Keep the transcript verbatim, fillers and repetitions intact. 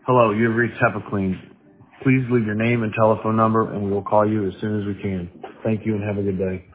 Hello, you have reached HEPA-Clean. Please leave your name and telephone number, and we will call you as soon as we can. Thank you and have a good day.